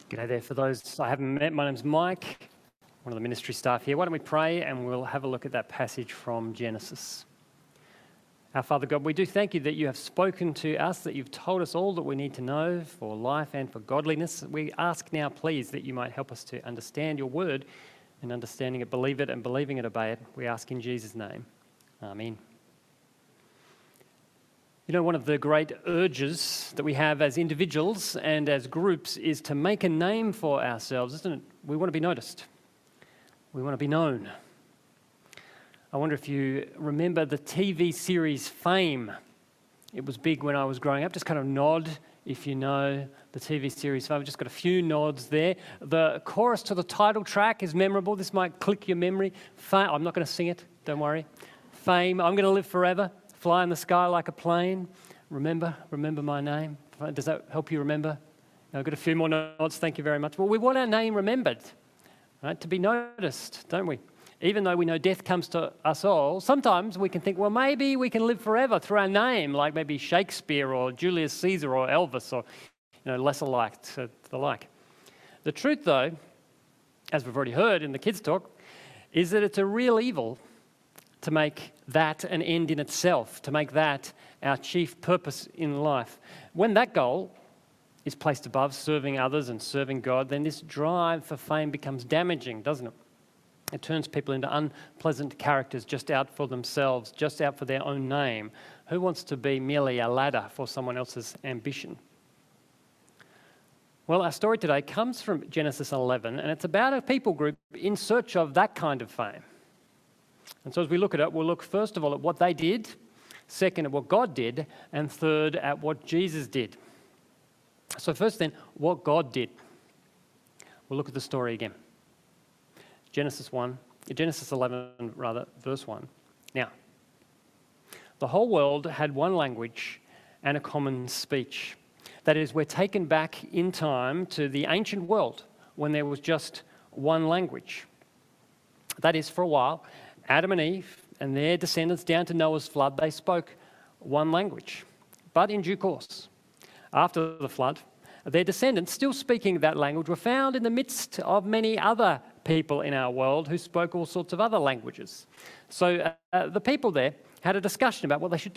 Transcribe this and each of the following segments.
G'day there. For those I haven't met, my name's Mike, one of the ministry staff here. Why don't we pray and we'll have a look at that passage from Genesis. Our Father God, we do thank you that you have spoken to us, that you've told us all that we need to know for life and for godliness. We ask now, please, that you might help us to understand your word and understanding it, believe it, and believing it, obey it. We ask in Jesus' name. Amen. You know, one of the great urges that we have as individuals and as groups is to make a name for ourselves, isn't it? We want to be noticed. We want to be known. I wonder if you remember the TV series Fame. It was big when I was growing up. Just kind of nod if you know the TV series Fame. I've just got a few nods there. The chorus to the title track is memorable. This might click your memory. Fame. I'm not going to sing it, don't worry. Fame. I'm going to live forever. Fly in the sky like a plane. Remember my name. Does that help you remember? I've got a few more nods. Thank you very much. Well, we want our name remembered, right? To be noticed, don't we? Even though we know death comes to us all, sometimes we can think, well, maybe we can live forever through our name, like maybe Shakespeare or Julius Caesar or Elvis or lesser liked, the like. The truth, though, as we've already heard in the kids' talk, is that it's a real evil to make that an end in itself, to make that our chief purpose in life. When that goal is placed above serving others and serving God, then this drive for fame becomes damaging, doesn't it? It turns people into unpleasant characters just out for themselves, just out for their own name. Who wants to be merely a ladder for someone else's ambition? Well, our story today comes from Genesis 11, and it's about a people group in search of that kind of fame. And so as we look at it, we'll look first of all at what they did, second at what God did, and third at what Jesus did. So first then, what God did. We'll look at the story again. Genesis 11, verse 1. Now, the whole world had one language and a common speech. That is, we're taken back in time to the ancient world when there was just one language. That is, for a while, Adam and Eve and their descendants down to Noah's flood, they spoke one language. But in due course, after the flood, their descendants, still speaking that language, were found in the midst of many other people in our world who spoke all sorts of other languages. So the people there had a discussion about what they should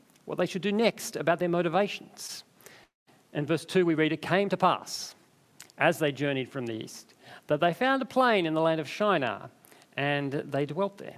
do next, about their motivations. In verse 2 we read, it came to pass, as they journeyed from the east, that they found a plain in the land of Shinar, and they dwelt there.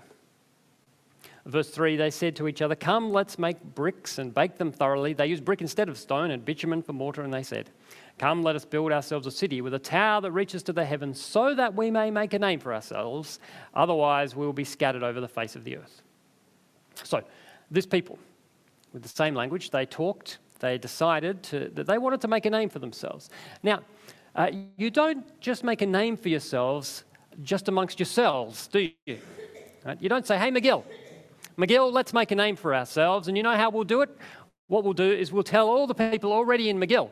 Verse 3, they said to each other, come, let's make bricks and bake them thoroughly. They used brick instead of stone and bitumen for mortar, and they said, come, let us build ourselves a city with a tower that reaches to the heavens so that we may make a name for ourselves. Otherwise, we will be scattered over the face of the earth. So, this people, with the same language, they talked, they decided that they wanted to make a name for themselves. Now, you don't just make a name for yourselves just amongst yourselves, do you? Right? You don't say, hey, McGill, let's make a name for ourselves. And you know how we'll do it? What we'll do is we'll tell all the people already in McGill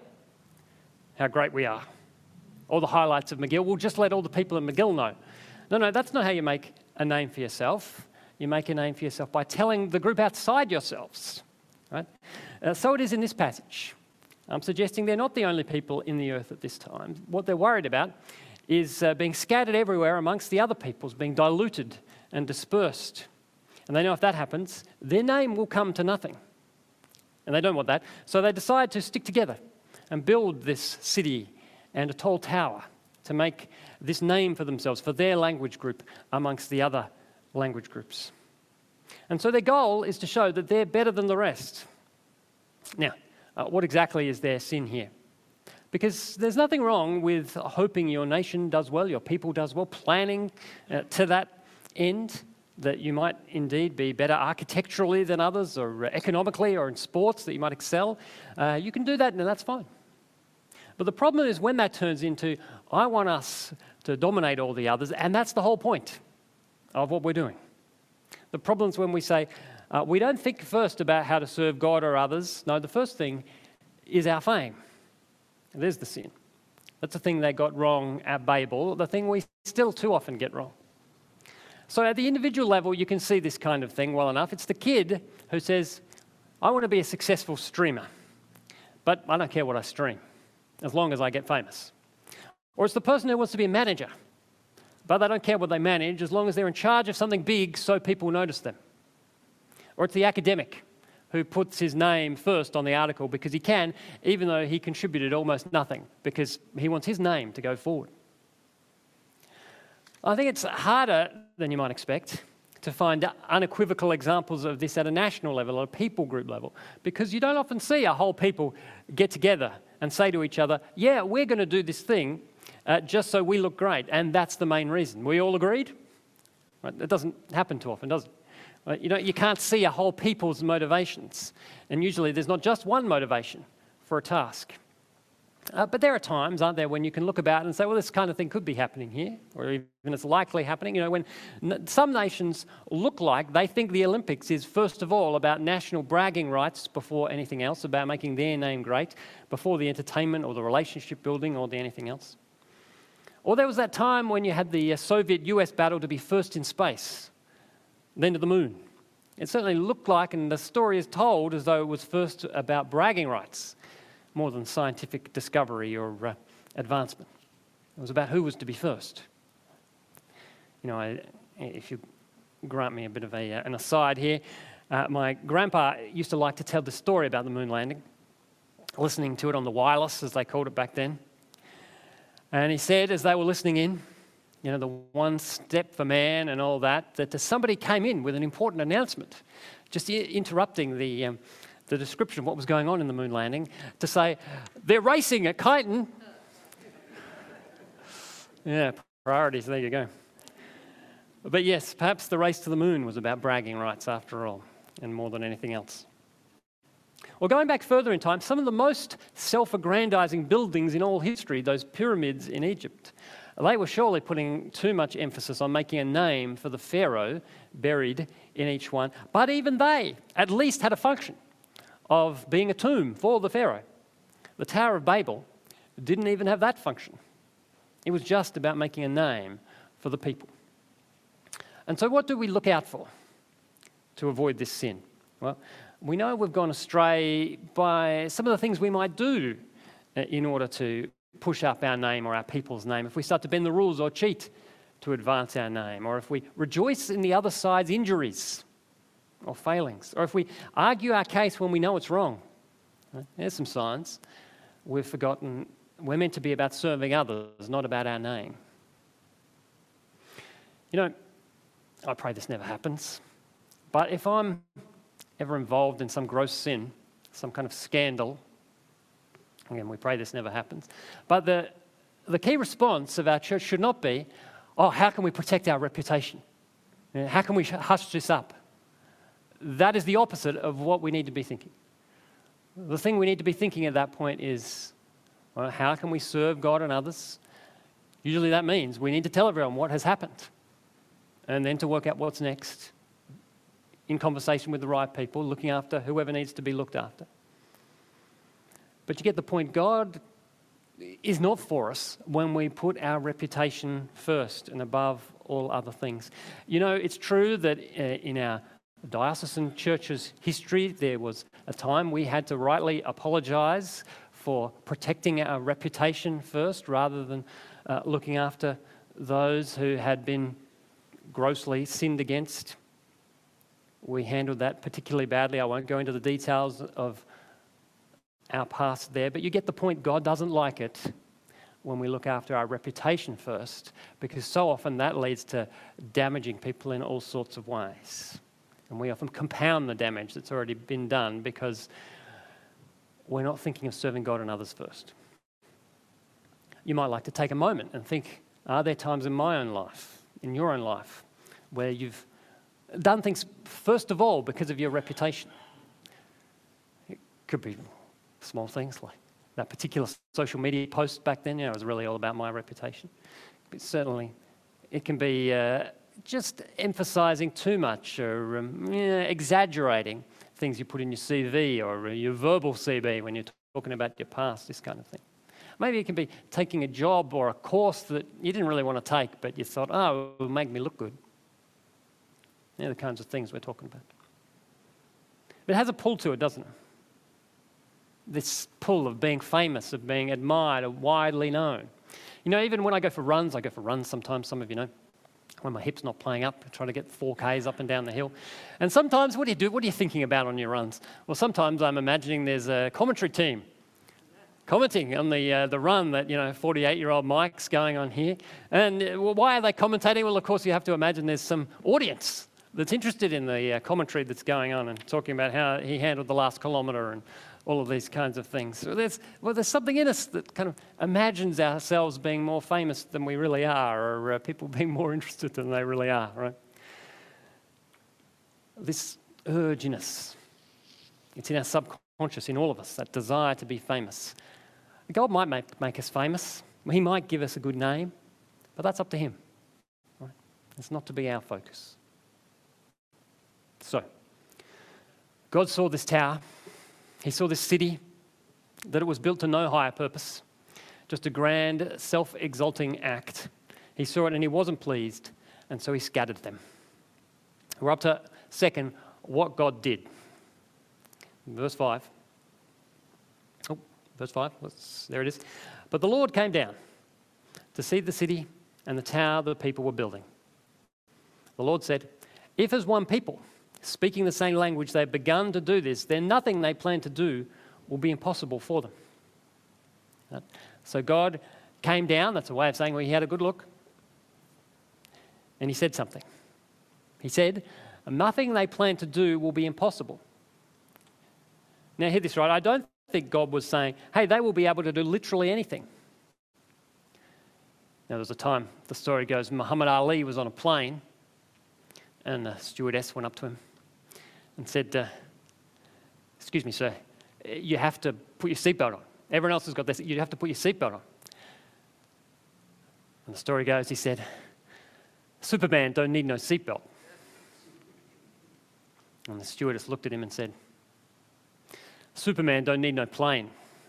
how great we are. All the highlights of McGill. We'll just let all the people in McGill know. No, that's not how you make a name for yourself. You make a name for yourself by telling the group outside yourselves. Right? So it is in this passage. I'm suggesting they're not the only people in the earth at this time. What they're worried about is being scattered everywhere amongst the other peoples, being diluted and dispersed. And they know if that happens, their name will come to nothing. And they don't want that. So they decide to stick together and build this city and a tall tower to make this name for themselves, for their language group amongst the other language groups. And so their goal is to show that they're better than the rest. Now, what exactly is their sin here? Because there's nothing wrong with hoping your nation does well, your people does well, planning to that end, that you might indeed be better architecturally than others or economically or in sports, that you might excel. You can do that and that's fine. But the problem is when that turns into, I want us to dominate all the others, and that's the whole point of what we're doing. The problem is when we say, we don't think first about how to serve God or others. No, the first thing is our fame. There's the sin. That's the thing they got wrong at Babel, the thing we still too often get wrong. So at the individual level, you can see this kind of thing well enough. It's the kid who says, I want to be a successful streamer, but I don't care what I stream, as long as I get famous. Or it's the person who wants to be a manager, but they don't care what they manage as long as they're in charge of something big so people notice them. Or it's the academic who puts his name first on the article because he can, even though he contributed almost nothing, because he wants his name to go forward. I think it's harder than you might expect to find unequivocal examples of this at a national level, or a people group level, because you don't often see a whole people get together and say to each other, yeah, we're going to do this thing just so we look great, and that's the main reason. We all agreed? Right? It doesn't happen too often, does it? Right? You can't see a whole people's motivations, and usually there's not just one motivation for a task. But there are times, aren't there, when you can look about and say, well, this kind of thing could be happening here, or even it's likely happening. When some nations look like they think the Olympics is, first of all, about national bragging rights before anything else, about making their name great, before the entertainment or the relationship building or anything else. Or there was that time when you had the Soviet-US battle to be first in space, then to the moon. It certainly looked like, and the story is told as though it was first about bragging rights, more than scientific discovery or advancement. It was about who was to be first. If you grant me a bit of an aside here, my grandpa used to like to tell the story about the moon landing, listening to it on the wireless, as they called it back then. And he said, as they were listening in, the one step for man and all that somebody came in with an important announcement, just interrupting the description of what was going on in the moon landing, to say, they're racing at Kyneton. Yeah, priorities, there you go. But yes, perhaps the race to the moon was about bragging rights after all, and more than anything else. Well, going back further in time, some of the most self-aggrandizing buildings in all history, those pyramids in Egypt, they were surely putting too much emphasis on making a name for the pharaoh buried in each one. But even they at least had a function of being a tomb for the pharaoh. The Tower of Babel didn't even have that function. It was just about making a name for the people. And so what do we look out for to avoid this sin? Well, we know we've gone astray by some of the things we might do in order to push up our name or our people's name. If we start to bend the rules or cheat to advance our name, or if we rejoice in the other side's injuries or failings, or if we argue our case when we know it's wrong. There's some signs. We've forgotten we're meant to be about serving others, not about our name. I pray this never happens, but if I'm ever involved in some gross sin, some kind of scandal, again, we pray this never happens, but the key response of our church should not be, how can we protect our reputation? How can we hush this up? That is the opposite of what we need to be thinking. The thing we need to be thinking at that point is, how can we serve God and others? Usually that means we need to tell everyone what has happened, and then to work out what's next in conversation with the right people, looking after whoever needs to be looked after. But you get the point. God is not for us when we put our reputation first and above all other things. It's true that in our diocesan church's history, there was a time we had to rightly apologise for protecting our reputation first rather than looking after those who had been grossly sinned against. We handled that particularly badly. I won't go into the details of our past there, but you get the point. God doesn't like it when we look after our reputation first, because so often that leads to damaging people in all sorts of ways. And we often compound the damage that's already been done because we're not thinking of serving God and others first. You might like to take a moment and think, are there times in my own life, in your own life, where you've done things, first of all, because of your reputation? It could be small things like that particular social media post back then. It was really all about my reputation. But certainly, it can be just emphasising too much or exaggerating things you put in your CV or your verbal CV when you're talking about your past, this kind of thing. Maybe it can be taking a job or a course that you didn't really want to take, but you thought, it will make me look good. They're the kinds of things we're talking about. But it has a pull to it, doesn't it? This pull of being famous, of being admired, of widely known. You know, even when I go for runs sometimes, some of you know, when my hip's not playing up, I try to get 4Ks up and down the hill. And sometimes, what do you do? What are you thinking about on your runs? Well, sometimes I'm imagining there's a commentary team commenting on the run that, 48-year-old Mike's going on here. And why are they commentating? Well, of course, you have to imagine there's some audience that's interested in the commentary that's going on and talking about how he handled the last kilometre and all of these kinds of things. So there's something in us that kind of imagines ourselves being more famous than we really are, or people being more interested than they really are, right? This urge in us, it's in our subconscious, in all of us, that desire to be famous. God might make us famous. He might give us a good name, but that's up to him. Right? It's not to be our focus. So, God saw this tower. He saw this city, that it was built to no higher purpose, just a grand, self-exalting act. He saw it and he wasn't pleased, and so he scattered them. We're up to second, what God did. Verse 5. Oh, verse 5, there it is. But the Lord came down to see the city and the tower the people were building. The Lord said, if as one people, speaking the same language, they've begun to do this, then nothing they plan to do will be impossible for them. So God came down, that's a way of saying, well, he had a good look, and he said something. He said, nothing they plan to do will be impossible. Now hear this right, I don't think God was saying, hey, they will be able to do literally anything. Now there was a time, the story goes, Muhammad Ali was on a plane, and the stewardess went up to him and said, excuse me, sir, you have to put your seatbelt on. Everyone else has got this, you have to put your seatbelt on. And the story goes, he said, Superman don't need no seatbelt. And the stewardess looked at him and said, Superman don't need no plane.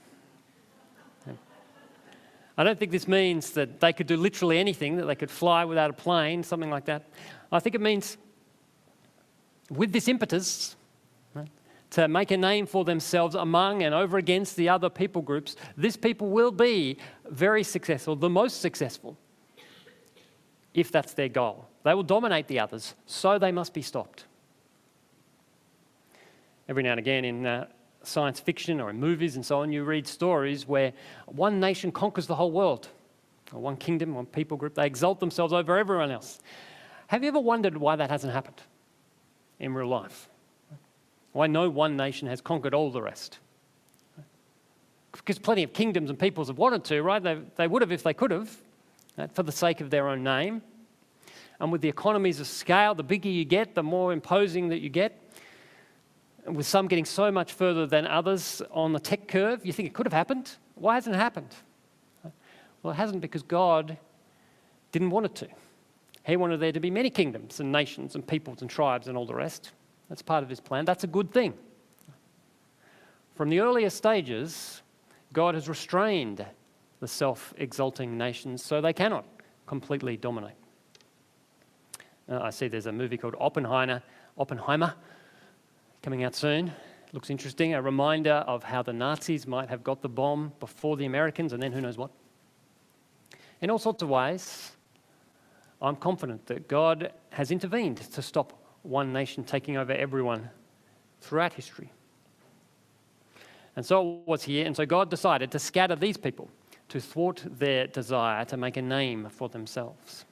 I don't think this means that they could do literally anything, that they could fly without a plane, something like that. I think it means with this impetus, right, to make a name for themselves among and over against the other people groups, this people will be very successful, the most successful, if that's their goal. They will dominate the others, so they must be stopped. Every now and again in science fiction or in movies and so on, you read stories where one nation conquers the whole world, or one kingdom, one people group. They exalt themselves over everyone else. Have you ever wondered why that hasn't happened in real life? Why no one nation has conquered all the rest? Because plenty of kingdoms and peoples have wanted to, right? They would have if they could have, right, for the sake of their own name. And with the economies of scale, the bigger you get, the more imposing that you get. And with some getting so much further than others on the tech curve, you think it could have happened. Why hasn't it happened? Well, it hasn't because God didn't want it to. He wanted there to be many kingdoms and nations and peoples and tribes and all the rest. That's part of his plan. That's a good thing. From the earliest stages, God has restrained the self-exalting nations so they cannot completely dominate. I see there's a movie called Oppenheimer, coming out soon. Looks interesting. A reminder of how the Nazis might have got the bomb before the Americans, and then who knows what. In all sorts of ways, I'm confident that God has intervened to stop one nation taking over everyone throughout history. And so it was here, and so God decided to scatter these people to thwart their desire to make a name for themselves.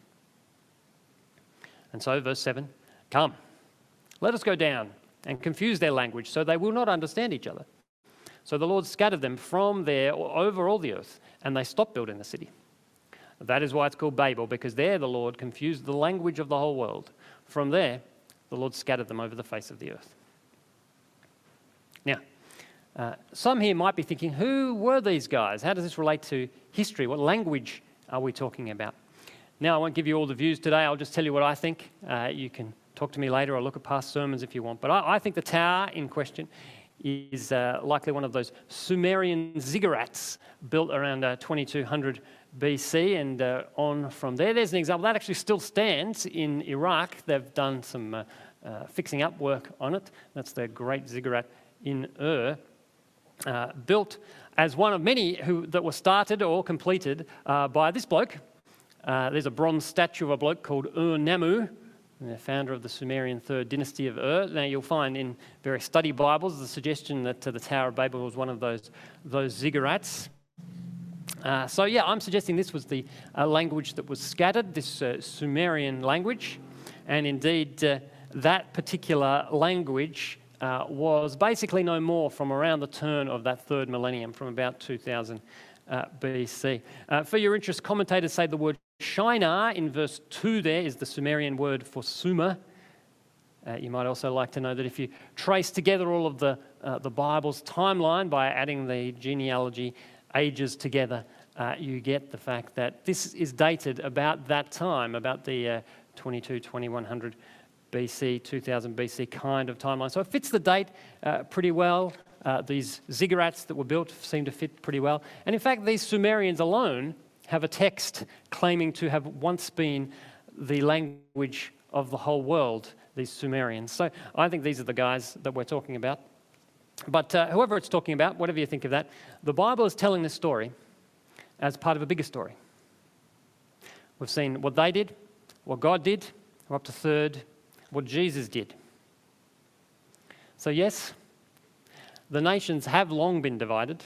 And so, verse 7, come, let us go down and confuse their language so they will not understand each other. So the Lord scattered them from there over all the earth, and they stopped building the city. That is why it's called Babel, because there the Lord confused the language of the whole world. From there, the Lord scattered them over the face of the earth. Now, some here might be thinking, who were these guys? How does this relate to history? What language are we talking about? Now, I won't give you all the views today. I'll just tell you what I think. You can talk to me later or look at past sermons if you want. But I think the tower in question is likely one of those Sumerian ziggurats built around 2200 BC and on from there. There's an example. That actually still stands in Iraq. They've done some fixing up work on it. That's the Great Ziggurat in Ur. built as one of many that were started or completed by this bloke. There's a bronze statue of a bloke called Ur-Nammu, the founder of the Sumerian third dynasty of Ur. Now you'll find in various study Bibles the suggestion that the Tower of Babel was one of those ziggurats. So yeah, I'm suggesting this was the language that was scattered, this Sumerian language, and indeed that particular language was basically no more from around the turn of that third millennium, from about 2000 BC. For your interest, commentators say the word Shinar in verse 2 there is the Sumerian word for Sumer. You might also like to know that if you trace together all of the Bible's timeline by adding the genealogy ages together, you get the fact that this is dated about that time, about the 2100 BC, 2000 BC kind of timeline. So it fits the date pretty well. These ziggurats that were built seem to fit pretty well. And in fact, these Sumerians alone have a text claiming to have once been the language of the whole world, these Sumerians. So I think these are the guys that we're talking about. But whoever it's talking about, whatever you think of that, the Bible is telling this story as part of a bigger story. We've seen what they did, what God did. We're up to third, what Jesus did. So yes, the nations have long been divided.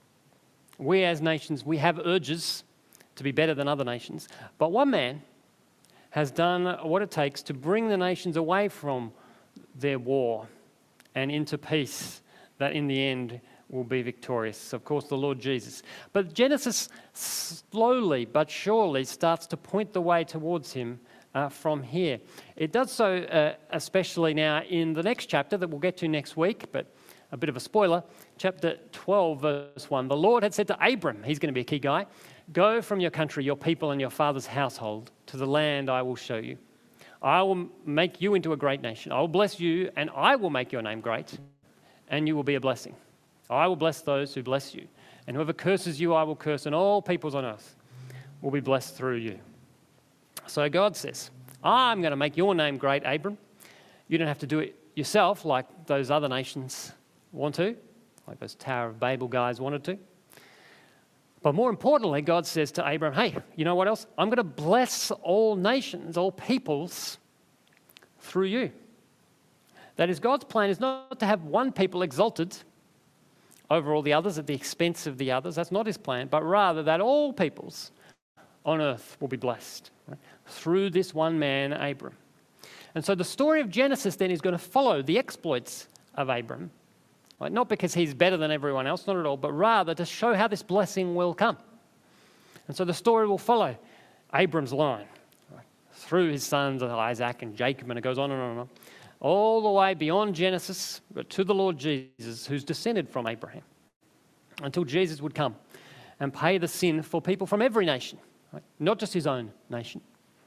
We as nations, we have urges to be better than other nations. But one man has done what it takes to bring the nations away from their war and into peace that in the end will be victorious. Of course, the Lord Jesus. But Genesis slowly but surely starts to point the way towards him from here. It does so especially now in the next chapter that we'll get to next week, but a bit of a spoiler, chapter 12, verse 1. The Lord had said to Abram, he's going to be a key guy, "Go from your country, your people, and your father's household to the land I will show you. I will make you into a great nation. I will bless you, and I will make your name great, and you will be a blessing. I will bless those who bless you, and whoever curses you I will curse, and all peoples on earth will be blessed through you." So God says, I'm going to make your name great, Abram. You don't have to do it yourself like those other nations want to, like those Tower of Babel guys wanted to. But more importantly, God says to Abram, hey, you know what else? I'm going to bless all nations, all peoples through you. That is, God's plan is not to have one people exalted over all the others at the expense of the others. That's not his plan, but rather that all peoples on earth will be blessed, right, through this one man, Abram. And so the story of Genesis then is going to follow the exploits of Abram, right? Not because he's better than everyone else, not at all, but rather to show how this blessing will come. And so the story will follow Abram's line, right, through his sons Isaac and Jacob, and it goes on and on and on, all the way beyond Genesis, but to the Lord Jesus, who's descended from Abraham, until Jesus would come and pay the sin for people from every nation, right? Not just his own nation.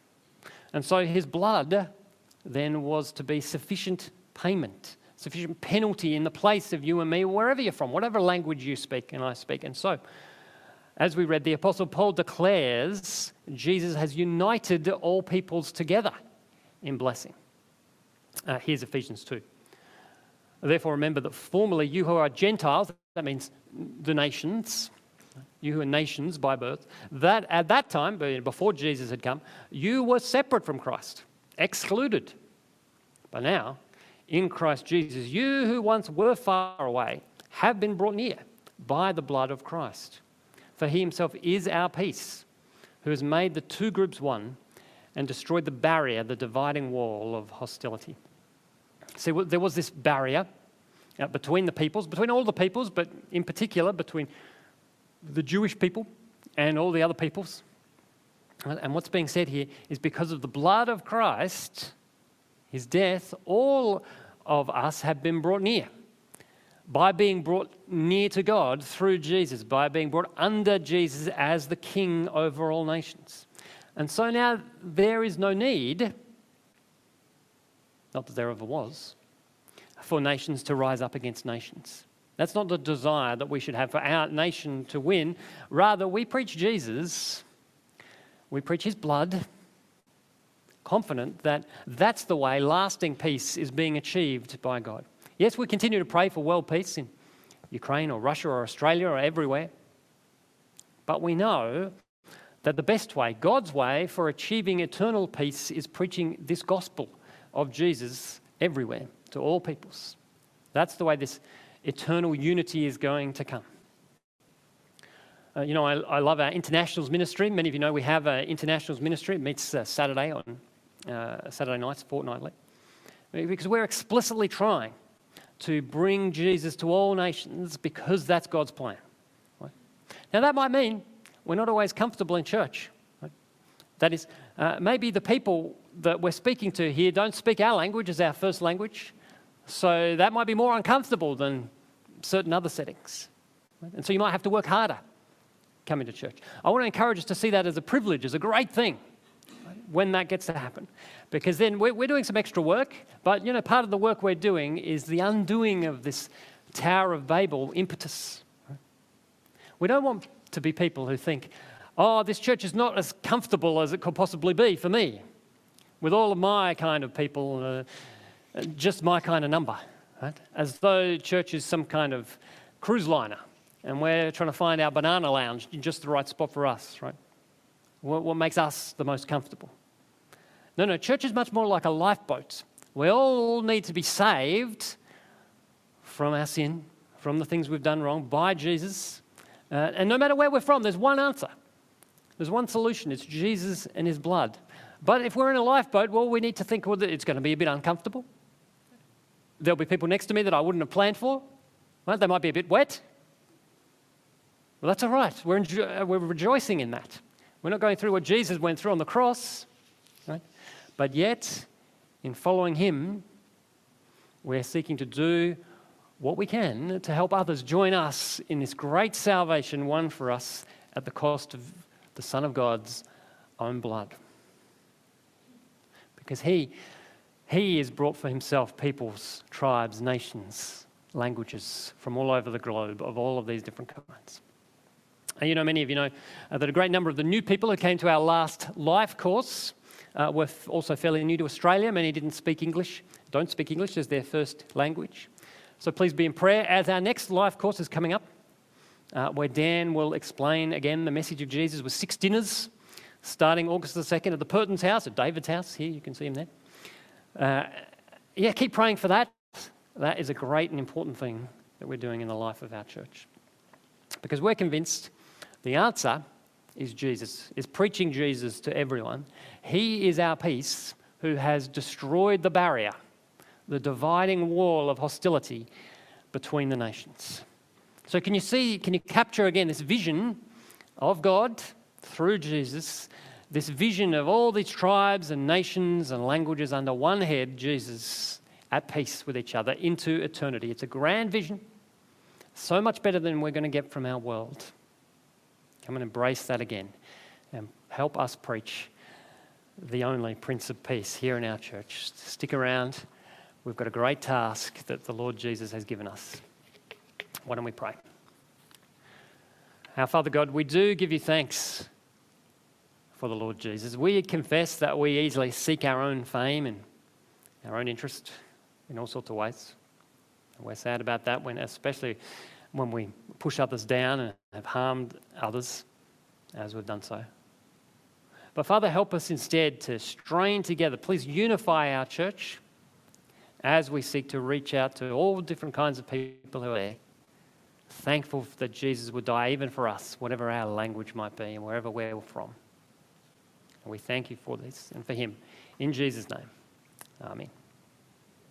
And so his blood then was to be sufficient payment, sufficient penalty in the place of you and me, wherever you're from, whatever language you speak and I speak. And so, as we read, the Apostle Paul declares Jesus has united all peoples together in blessing. Here's Ephesians 2. Therefore, remember that formerly you who are Gentiles, that means the nations, you who are nations by birth, that at that time, before Jesus had come, you were separate from Christ, excluded. But now, in Christ Jesus, you who once were far away have been brought near by the blood of Christ. For he himself is our peace, who has made the two groups one and destroyed the barrier, the dividing wall of hostility. See, there was this barrier between the peoples, between all the peoples, but in particular between the Jewish people and all the other peoples. And what's being said here is because of the blood of Christ, his death, all of us have been brought near. By being brought near to God through Jesus, by being brought under Jesus as the King over all nations. And so now there is no need, not that there ever was, for nations to rise up against nations. That's not the desire that we should have for our nation to win. Rather, we preach Jesus, we preach his blood, confident that that's the way lasting peace is being achieved by God. Yes, we continue to pray for world peace Ukraine or Russia or Australia or everywhere. But we know that the best way, God's way for achieving eternal peace is preaching this gospel of Jesus everywhere to all peoples. That's the way this eternal unity is going to come. I love our internationals ministry. Many of you know we have an internationals ministry. It meets Saturday nights, fortnightly. Because we're explicitly trying to bring Jesus to all nations because that's God's plan. Right? Now that might mean we're not always comfortable in church. Right? That is, maybe the people that we're speaking to here don't speak our language as our first language, so that might be more uncomfortable than certain other settings. Right? And so you might have to work harder coming to church. I want to encourage us to see that as a privilege, as a great thing, right, when that gets to happen. Because then we're doing some extra work, but part of the work we're doing is the undoing of this Tower of Babel impetus. Right? We don't want to be people who think, oh, this church is not as comfortable as it could possibly be for me, with all of my kind of people, just my kind of number, right? As though church is some kind of cruise liner, and we're trying to find our banana lounge in just the right spot for us, right? What makes us the most comfortable? No, church is much more like a lifeboat. We all need to be saved from our sin, from the things we've done wrong, by Jesus. And no matter where we're from, there's one answer. There's one solution. It's Jesus and his blood. But if we're in a lifeboat, well, we need to think, well, it's going to be a bit uncomfortable. There'll be people next to me that I wouldn't have planned for. Right? They might be a bit wet. Well, that's all right. We're rejoicing in that. We're not going through what Jesus went through on the cross. Right? But yet, in following him, we're seeking to do what we can to help others join us in this great salvation won for us at the cost of the Son of God's own blood. Because he has brought for himself peoples, tribes, nations, languages from all over the globe of all of these different kinds. And many of you know that a great number of the new people who came to our last life course were also fairly new to Australia. Many didn't speak English, don't speak English as their first language. So please be in prayer as our next life course is coming up, where Dan will explain again the message of Jesus with 6 dinners, starting August the 2nd at the Purton's house, at David's house. Here, you can see him there. Keep praying for that. That is a great and important thing that we're doing in the life of our church. Because we're convinced the answer is Jesus, is preaching Jesus to everyone. He is our peace who has destroyed the barrier, the dividing wall of hostility between the nations. So can you capture again this vision of God through Jesus, this vision of all these tribes and nations and languages under one head, Jesus, at peace with each other into eternity. It's a grand vision, so much better than we're going to get from our world. Come and embrace that again and help us preach the only Prince of Peace here in our church. Stick around. We've got a great task that the Lord Jesus has given us. Why don't we pray? Our Father God, we do give you thanks for the Lord Jesus. We confess that we easily seek our own fame and our own interest in all sorts of ways. And we're sad about that, especially when we push others down and have harmed others as we've done so. But Father, help us instead to strain together. Please unify our church as we seek to reach out to all different kinds of people who are there. Thankful that Jesus would die even for us, whatever our language might be and wherever we're from. And we thank you for this and for him. In Jesus' name, amen.